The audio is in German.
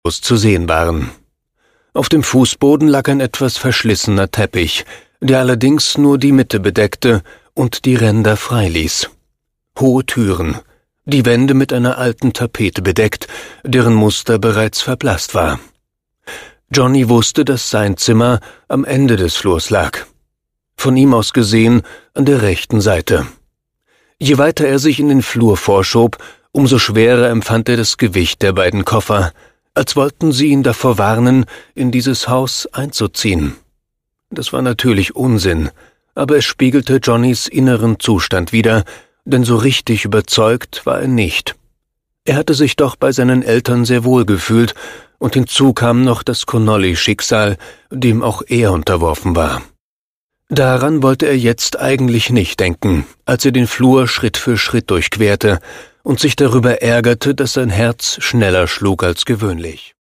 zu sehen waren. Auf dem Fußboden lag ein etwas verschlissener Teppich, der allerdings nur die Mitte bedeckte und die Ränder freiließ. Hohe Türen, die Wände mit einer alten Tapete bedeckt, deren Muster bereits verblasst war. Johnny wusste, dass sein Zimmer am Ende des Flurs lag. Von ihm aus gesehen an der rechten Seite. Je weiter er sich in den Flur vorschob, umso schwerer empfand er das Gewicht der beiden Koffer, als wollten sie ihn davor warnen, in dieses Haus einzuziehen. Das war natürlich Unsinn, aber es spiegelte Johnnys inneren Zustand wider, denn so richtig überzeugt war er nicht. Er hatte sich doch bei seinen Eltern sehr wohl gefühlt, und hinzu kam noch das Connolly-Schicksal, dem auch er unterworfen war. Daran wollte er jetzt eigentlich nicht denken, als er den Flur Schritt für Schritt durchquerte und sich darüber ärgerte, dass sein Herz schneller schlug als gewöhnlich.